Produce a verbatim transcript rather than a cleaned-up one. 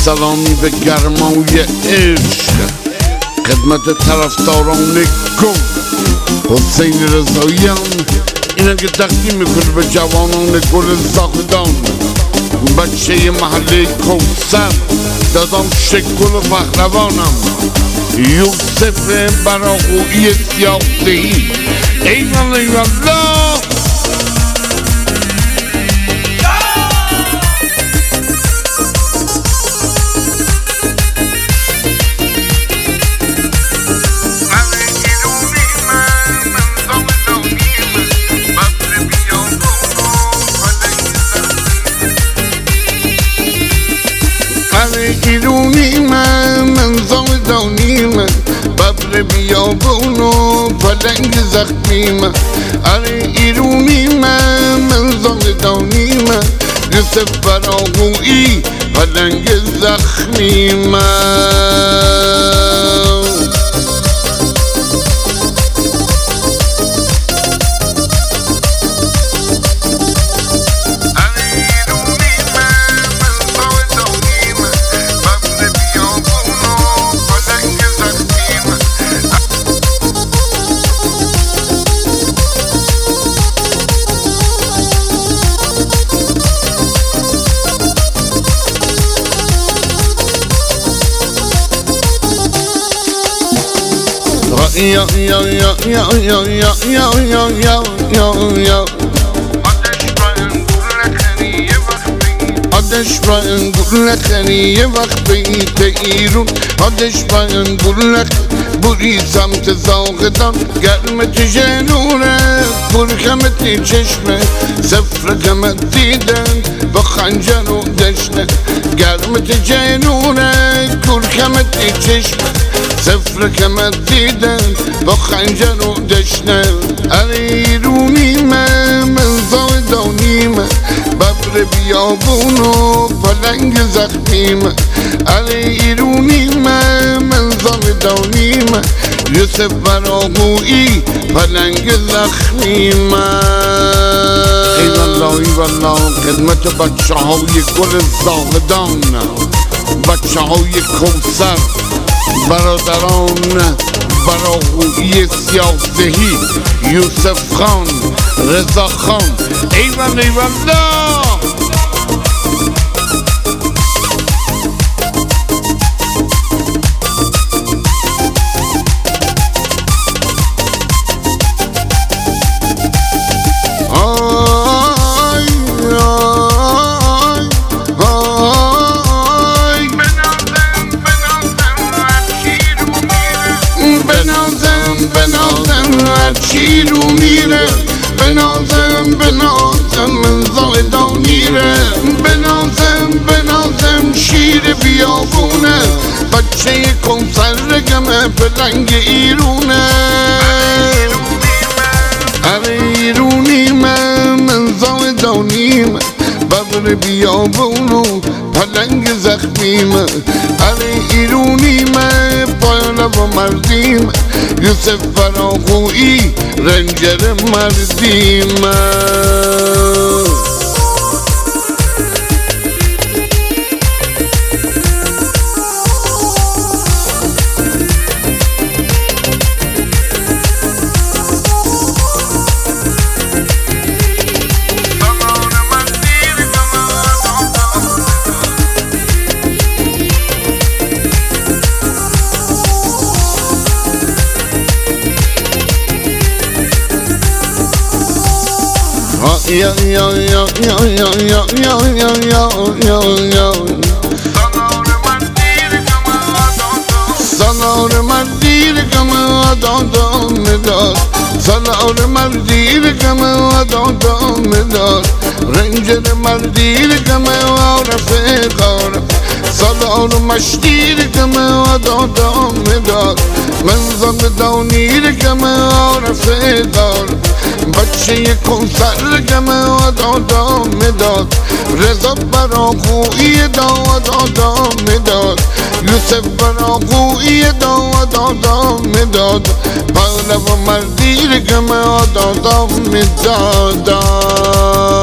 سلامی به گرمای عشق خدمت طرفداران گل حسین رضاییان، اینه که تقدیم میکنه به جوانان گل زاهدان، بچه محله کوثر، دادام شکل و پهلوانم، یوسف براقویی سیاه‌دهی. ایوالله ایوالله. ایرونی من من زاهدانی من، ببر بیابون و پلنگ زخمی من. اره ایرونی من من زاهدانی من، یوسف براقویی پلنگ زخمی من. Yo yo yo yo yo yo yo yo yo yo yo. آتش براین گلخنی یه وقت بیت ایرون، آتش براین گلخ بوری سمت زاهدان، گرمت جنونه پرکمت چشمه، صفر کمت دیدن با خنجر و دشنه. گرمت جنونه پرکمت چشمه، صفر کمت دیدن با خنجر و دشنه. اره ایرونی من من زاهدانی من، ببر بیابون و پلنگ زخمی من. اره ایرونی من من زاهدانی من، یوسف براقویی پلنگ زخمی من. ایوالله ایوالله. خدمت بچه های گل زاهدان، بچه های کوثر، برادران براقویی سیاه‌دهی، یوسف خان، رضا خان. ایوالله ایوالله. شیرو میره بنازم بنازم من زاهدانیره، بنازم بنازم شیر بیابونه، بچه کوثر گمه پلنگ ایرونه. اره ایرونی من من زاهدانی من، ببر بیابون و پلنگ زخمی من. اره ایرونی من پایانه و مردی من، یوسف براقویی رنجر مردی من. Yo yo yo yo yo yo yo yo yo yo yo. سالار مردیر کم آدادم میداد، سالار مردیر کم آدادم میداد، رنجر مردیر کم عارفه کارم، سالار مشتیر کم آدادم میداد، من زاهدانیر کم عارفه کارم، بچه کوثر کم آدادم میداد، رضا براقویی دادم میداد، یوسف براقویی دادم میداد، پهلو مردیر کم آدادم میداد.